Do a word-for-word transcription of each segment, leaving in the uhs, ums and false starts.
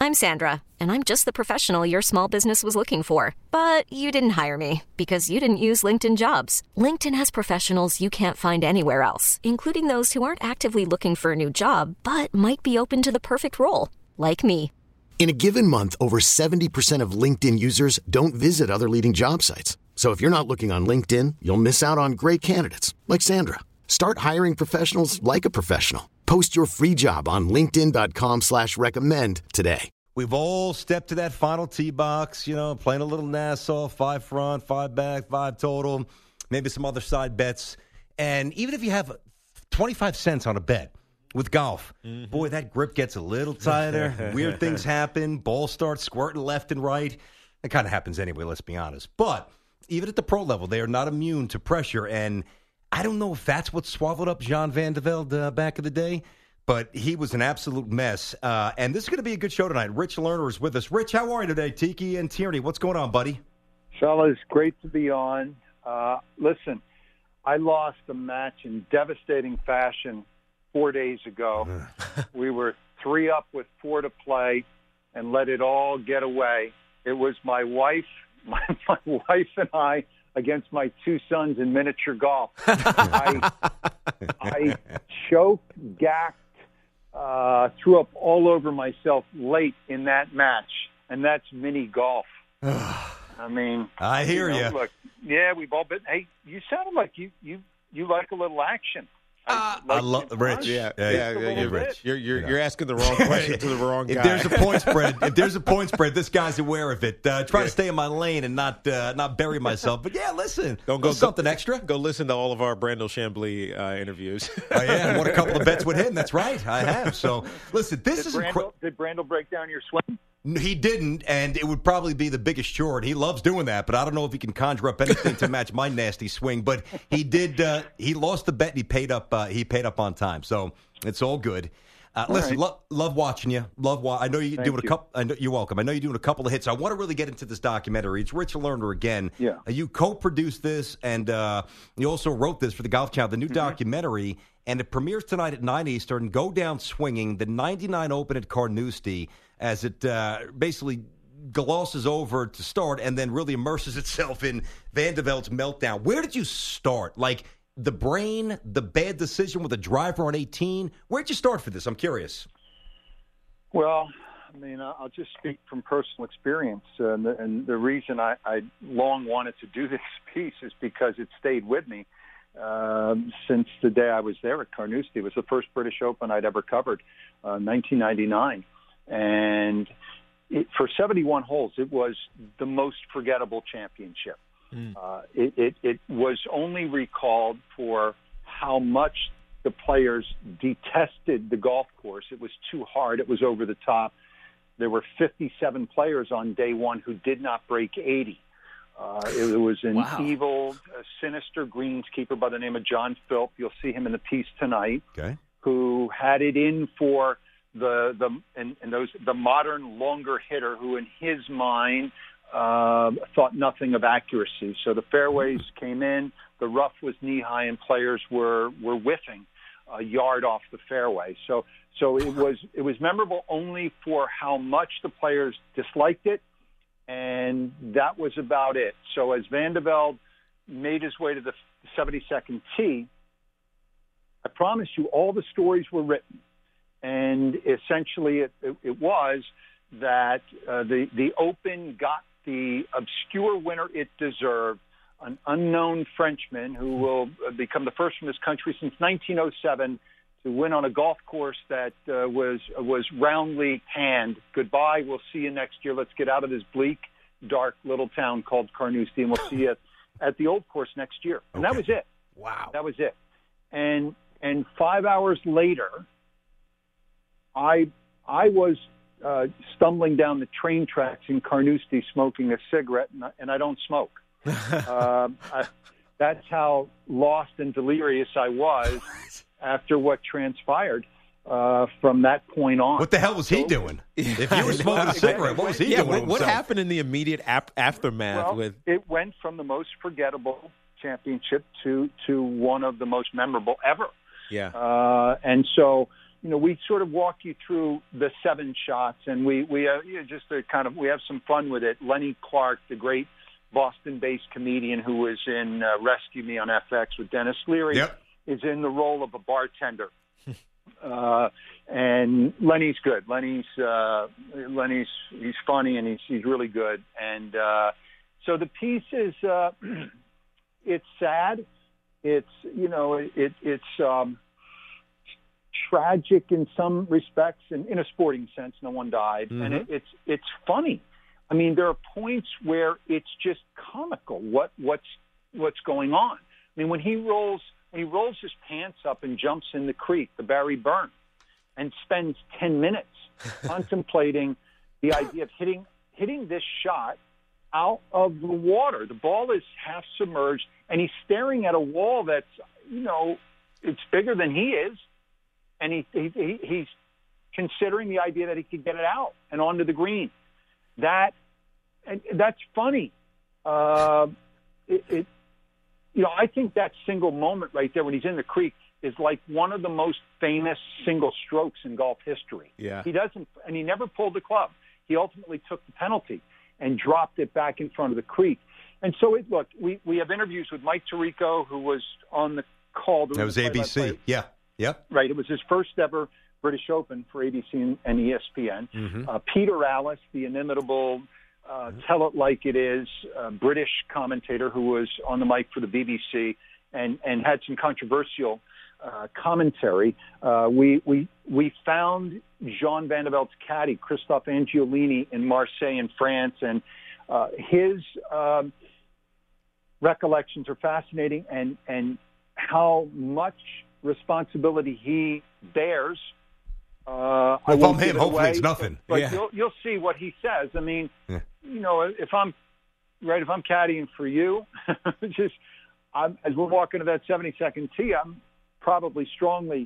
I'm Sandra, and I'm just the professional your small business was looking for. But you didn't hire me because you didn't use LinkedIn Jobs. LinkedIn has professionals you can't find anywhere else, including those who aren't actively looking for a new job, but might be open to the perfect role, like me. In a given month, over seventy percent of LinkedIn users don't visit other leading job sites. So if you're not looking on LinkedIn, you'll miss out on great candidates like Sandra. Start hiring professionals like a professional. Post your free job on linkedin.com slash recommend today. We've all stepped to that final tee box, you know, playing a little Nassau, five front, five back, five total, maybe some other side bets. And even if you have twenty-five cents on a bet with golf, mm-hmm. boy, that grip gets a little tighter. Weird things happen. Ball starts squirting left and right. It kind of happens anyway, let's be honest. But even at the pro level, they are not immune to pressure. And I don't know if that's what swallowed up Jean Van de Velde uh, back in the day, but he was an absolute mess. Uh, and this is going to be a good show tonight. Rich Lerner is with us. Rich, how are you today? Tiki and Tierney, what's going on, buddy? Fellas, great to be on. Uh, listen, I lost a match in devastating fashion four days ago. We were three up with four to play and let it all get away. It was my wife, my, my wife and I against my two sons in miniature golf. I, I choked, gacked, uh, threw up all over myself late in that match, and that's mini golf. I mean, I hear you. Know, look, yeah, we've all been. Hey, you sounded like you you you like a little action. Uh, I, like I love Rich. Yeah, yeah, yeah, yeah, you're Rich. You're you're, you know. you're asking the wrong question to the wrong guy. If there's a point spread, if there's a point spread, this guy's aware of it. Uh, try yeah. to stay in my lane and not uh, not bury myself. But yeah, listen, don't go something go, extra. Go listen to all of our Brandel Chambly uh, interviews. Oh yeah, I won a couple of bets with him. That's right, I have. So listen, this did is Brandel, incredible. Did Brandel break down your swing? He didn't, and it would probably be the biggest short. He loves doing that, but I don't know if he can conjure up anything to match my nasty swing. But he did. Uh, he lost the bet, and he paid up. Uh, he paid up on time, so it's all good. Uh, all listen, right. lo- love watching you. Love. Wa- I know you're Thank doing you. a couple. I know you're welcome. I know you're doing a couple of hits. I want to really get into this documentary. It's Rich Lerner again. Yeah. Uh, you co-produced this, and uh, you also wrote this for the Golf Channel, the new mm-hmm. documentary. And it premieres tonight at nine Eastern. Go Down Swinging, the ninety-nine Open at Carnoustie, as it uh, basically glosses over to start and then really immerses itself in Van de Velde's meltdown. Where did you start? Like the brain, the bad decision with a driver on eighteen? Where'd you start for this? I'm curious. Well, I mean, I'll just speak from personal experience. Uh, and, the, and the reason I, I long wanted to do this piece is because it stayed with me. Um, since the day I was there at Carnoustie. It was the first British Open I'd ever covered, uh, nineteen ninety-nine. And it, for seventy-one holes, it was the most forgettable championship. Mm. Uh, it, it, it was only recalled for how much the players detested the golf course. It was too hard. It was over the top. There were fifty-seven players on day one who did not break eighty. Uh, it was an wow. evil, uh, sinister greenskeeper by the name of John Philp. You'll see him in the piece tonight. Okay. Who had it in for the the and, and those the modern longer hitter who, in his mind, uh, thought nothing of accuracy. So the fairways mm-hmm. came in, the rough was knee high, and players were were whiffing a yard off the fairway. So so it was it was memorable only for how much the players disliked it. And that was about it. So as Van de Velde made his way to the seventy-second tee, I promise you all the stories were written. And essentially it, it, it was that uh, the, the Open got the obscure winner it deserved, an unknown Frenchman who will become the first from this country since nineteen oh seven to win on a golf course that uh, was was roundly panned. Goodbye, we'll see you next year. Let's get out of this bleak, dark little town called Carnoustie, and we'll see you at, at the old course next year. And okay. that was it. Wow. That was it. And and five hours later, I I was uh, stumbling down the train tracks in Carnoustie smoking a cigarette, and I, and I don't smoke. uh, I, that's how lost and delirious I was after what transpired uh, from that point on. What the hell was he so, doing? If you were smoking a cigarette, what was he yeah, doing? What, what happened in the immediate ap- aftermath? Well, with it went from the most forgettable championship to to one of the most memorable ever. Yeah. Uh, and so you know, we sort of walk you through the seven shots, and we we uh, you know, just to kind of we have some fun with it. Lenny Clark, the great Boston-based comedian who was in uh, Rescue Me on F X with Dennis Leary, yep. is in the role of a bartender. uh, and Lenny's good. Lenny's uh, Lenny's he's funny and he's he's really good. And uh, so the piece is uh, it's sad. It's you know it it's um, tragic in some respects, and in a sporting sense, no one died, mm-hmm. and it, it's it's funny. I mean, there are points where it's just comical what what's what's going on. I mean, when he rolls when he rolls his pants up and jumps in the creek, the Barry Burn, and spends ten minutes contemplating the idea of hitting hitting this shot out of the water. The ball is half submerged, and he's staring at a wall that's, you know, it's bigger than he is, and he, he, he he's considering the idea that he could get it out and onto the green. That and that's funny. Uh, it, it, you know, I think that single moment right there when he's in the creek is like one of the most famous single strokes in golf history. Yeah, he doesn't, and he never pulled the club. He ultimately took the penalty and dropped it back in front of the creek. And so, it, look, we we have interviews with Mike Tirico, who was on the call. That was A B C. Yeah, yep. Right. It was his first ever British Open for A B C and E S P N. Mm-hmm. Uh, Peter Alice, the inimitable, uh, tell it like it is, uh, British commentator who was on the mic for the B B C and, and had some controversial uh, commentary. Uh, we, we, we found Jean Van de Velde's caddy, Christophe Angiolini, in Marseille in France, and uh, his um, recollections are fascinating, and, and how much responsibility he bears. Uh, well, from him, hopefully away, it's nothing. But, but yeah. you'll, you'll see what he says. I mean, yeah. you know, if I'm right, if I'm caddying for you, just I'm, as we're walking to that seventy-second tee, I'm probably strongly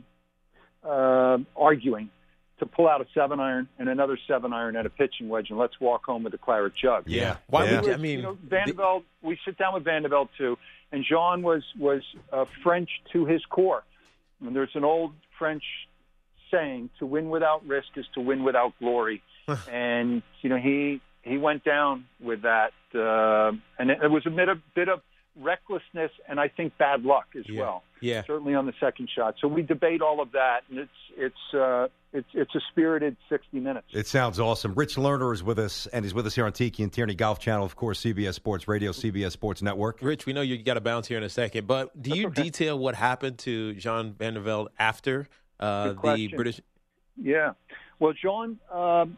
uh, arguing to pull out a seven iron and another seven iron and a pitching wedge, and let's walk home with a claret jug. Yeah. Why yeah. would you, I mean, you know, Van de Velde, we sit down with Van de Velde too, and Jean was was uh, French to his core. And there's an old French saying, to win without risk is to win without glory. And, you know, he he went down with that. Uh, and it, it was a bit of, bit of recklessness and I think bad luck as yeah. well. Yeah. Certainly on the second shot. So we debate all of that, and it's it's uh, it's it's a spirited sixty minutes. It sounds awesome. Rich Lerner is with us, and he's with us here on Tiki and Tierney Golf Channel, of course, C B S Sports Radio, C B S Sports Network. Rich, we know you got to bounce here in a second, but do you okay. detail what happened to Jean Van de Velde after uh, the British? Yeah. Well, Jean um,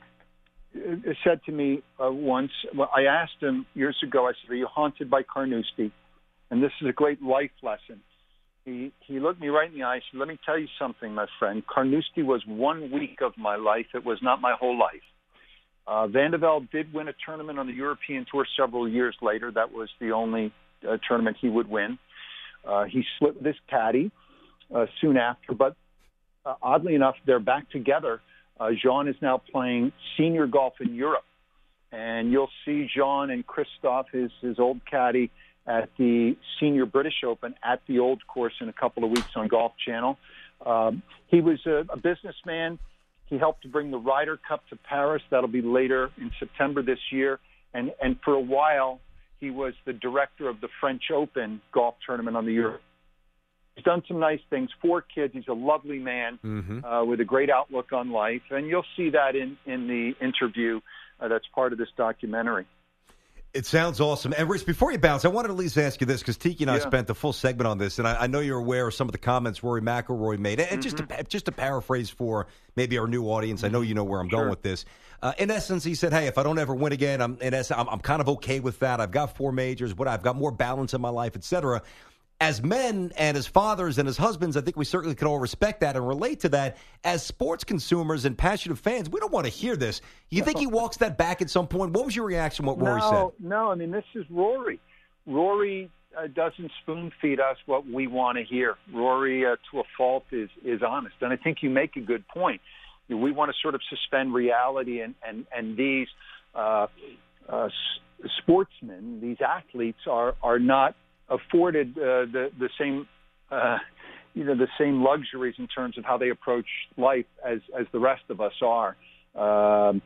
said to me uh, once, well, I asked him years ago, I said, are you haunted by Carnoustie? And this is a great life lesson. He he looked me right in the eye and said, let me tell you something, my friend. Carnoustie was one week of my life. It was not my whole life. Uh, Van de Velde did win a tournament on the European Tour several years later. That was the only uh, tournament he would win. Uh, he split with his caddy uh, soon after. But uh, oddly enough, they're back together. Uh, Jean is now playing senior golf in Europe. And you'll see Jean and Christophe, his, his old caddy, at the Senior British Open at the Old Course in a couple of weeks on Golf Channel. Um, he was a, a businessman. He helped to bring the Ryder Cup to Paris. That'll be later in September this year. And, and for a while, he was the director of the French Open golf tournament on the Euro. He's done some nice things. Four kids. He's a lovely man mm-hmm. uh, with a great outlook on life. And you'll see that in, in the interview uh, that's part of this documentary. It sounds awesome. And, Rich, before you bounce, I wanted to at least ask you this, because Tiki and I yeah. spent the full segment on this, and I, I know you're aware of some of the comments Rory McIlroy made. And mm-hmm. just, to, just to paraphrase for maybe our new audience, I know you know where I'm sure. going with this. Uh, in essence, he said, hey, if I don't ever win again, I'm, in essence, I'm, I'm kind of okay with that. I've got four majors, but I've got more balance in my life, et cetera. As men and as fathers and as husbands, I think we certainly can all respect that and relate to that. As sports consumers and passionate fans, we don't want to hear this. You think he walks that back at some point? What was your reaction to what Rory no, said? No, I mean, this is Rory. Rory uh, doesn't spoon-feed us what we want to hear. Rory, uh, to a fault, is, is honest. And I think you make a good point. We want to sort of suspend reality, and, and, and these uh, uh, s- sportsmen, these athletes, are, are not afforded uh, the the same uh, you know, the same luxuries in terms of how they approach life as, as the rest of us are. Um,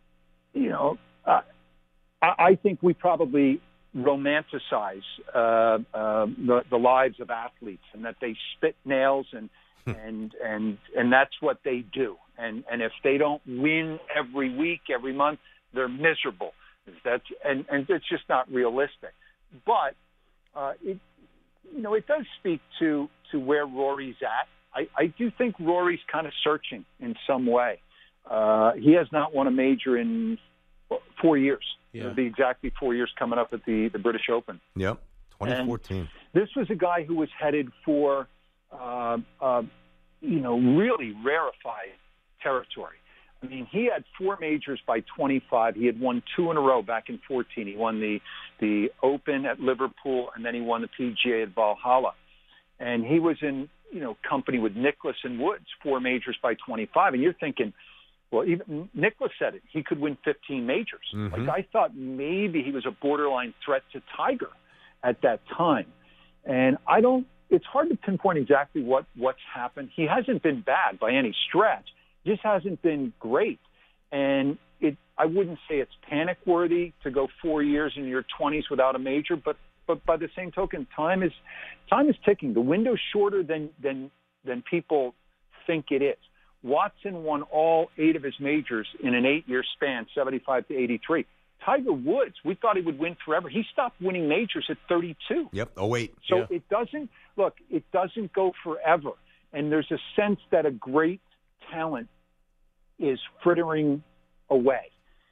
you know, uh, I, I think we probably romanticize uh, uh, the, the lives of athletes, and that they spit nails and and and and that's what they do. And and if they don't win every week, every month, they're miserable. That's and and it's just not realistic. But uh, it you know it does speak to to where Rory's at. I, I do think Rory's kind of searching in some way. Uh, he has not won a major in four years. Yeah. It'll be exactly four years coming up at the, the British Open. Yep, twenty fourteen. And this was a guy who was headed for, uh, uh, you know, really rarefied territory. I mean, he had four majors by twenty-five. He had won two in a row back in fourteen. He won the, the Open at Liverpool, and then he won the P G A at Valhalla. And he was in, you know, company with Nicklaus and Woods, four majors by twenty-five. And you're thinking, well, even Nicklaus said it. He could win fifteen majors. Mm-hmm. Like, I thought maybe he was a borderline threat to Tiger at that time. And I don't, it's hard to pinpoint exactly what, what's happened. He hasn't been bad by any stretch. Just hasn't been great. And it, I wouldn't say it's panic worthy to go four years in your twenties without a major, but, but by the same token, time is, time is ticking. The window's shorter than, than, than people think it is. Watson won all eight of his majors in an eight-year span, seventy-five to eighty-three. Tiger Woods, we thought he would win forever. He stopped winning majors at thirty-two. Yep, oh wait. So yeah. it doesn't, look, it doesn't go forever. And there's a sense that a great talent is frittering away,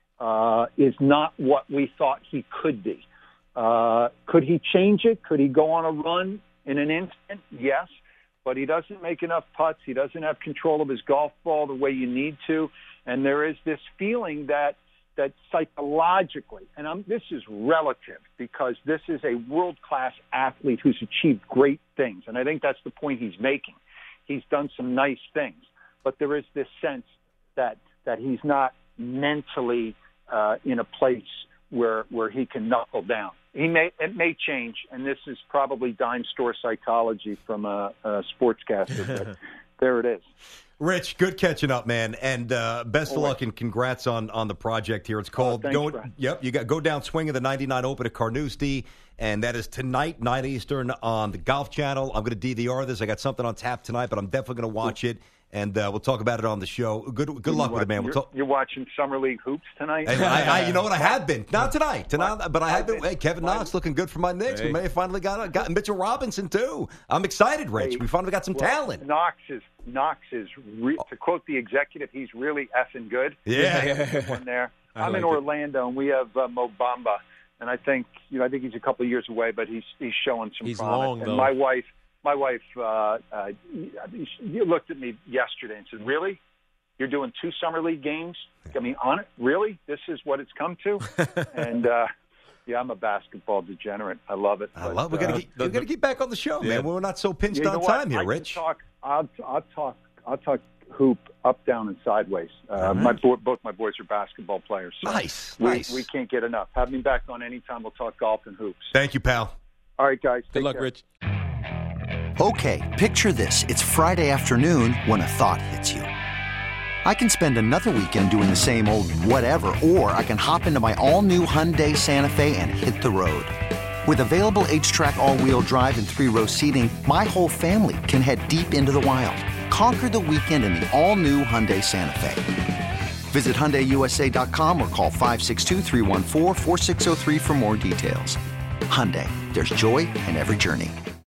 uh, is not what we thought he could be. Uh, could he change it? Could he go on a run in an instant? Yes. But he doesn't make enough putts. He doesn't have control of his golf ball the way you need to. And there is this feeling that that psychologically, and I'm, this is relative because this is a world-class athlete who's achieved great things. And I think that's the point he's making. He's done some nice things. But there is this sense that that he's not mentally uh, in a place where where he can knuckle down. He may it may change, and this is probably dime store psychology from a, a sportscaster, but there it is. Rich, good catching up, man, and uh, best of luck and congrats on, on the project here. It's called oh, thanks, go. Brad. Yep, you got go down swing of the ninety-nine Open at Carnoustie, and that is tonight, nine Eastern on the Golf Channel. I'm going to D V R this. I got something on tap tonight, but I'm definitely going to watch it. And uh, we'll talk about it on the show. Good good luck what, with it, man. We'll you're, talk- you're watching Summer League hoops tonight? Hey, I, I, you know what? I have been. Not tonight. tonight but I have been. Hey, Kevin Knox looking good for my Knicks. Hey. We may have finally got, got Mitchell Robinson, too. I'm excited, Rich. Hey, we finally got some well, talent. Knox is, Knox is re- to quote the executive, he's really effing good. Yeah. One there. I I'm like in Orlando, and we have uh, Mo Bamba. And I think, you know, I think he's a couple of years away, but he's he's showing some He's promise. long, and though. my wife, my wife, uh, uh, you looked at me yesterday and said, "Really? You're doing two summer league games? I mean, on it? Really? This is what it's come to?" And uh, yeah, I'm a basketball degenerate. I love it. I love. We got to uh, get we got to get back on the show, Yeah. man. We're not so pinched you know on what? time here, I can Rich. Talk, I'll, I'll talk. I'll talk hoop up, down, and sideways. Uh, All right. My bo- both my boys are basketball players. So Nice, we, nice. We can't get enough. Have me back on anytime. We'll talk golf and hoops. Thank you, pal. All right, guys. Good take luck, care. Rich. Okay, picture this. It's Friday afternoon when a thought hits you. I can spend another weekend doing the same old whatever, or I can hop into my all-new Hyundai Santa Fe and hit the road. With available H-Track all-wheel drive and three-row seating, my whole family can head deep into the wild. Conquer the weekend in the all-new Hyundai Santa Fe. Visit Hyundai U S A dot com or call five six two, three one four, four six zero three for more details. Hyundai, there's joy in every journey.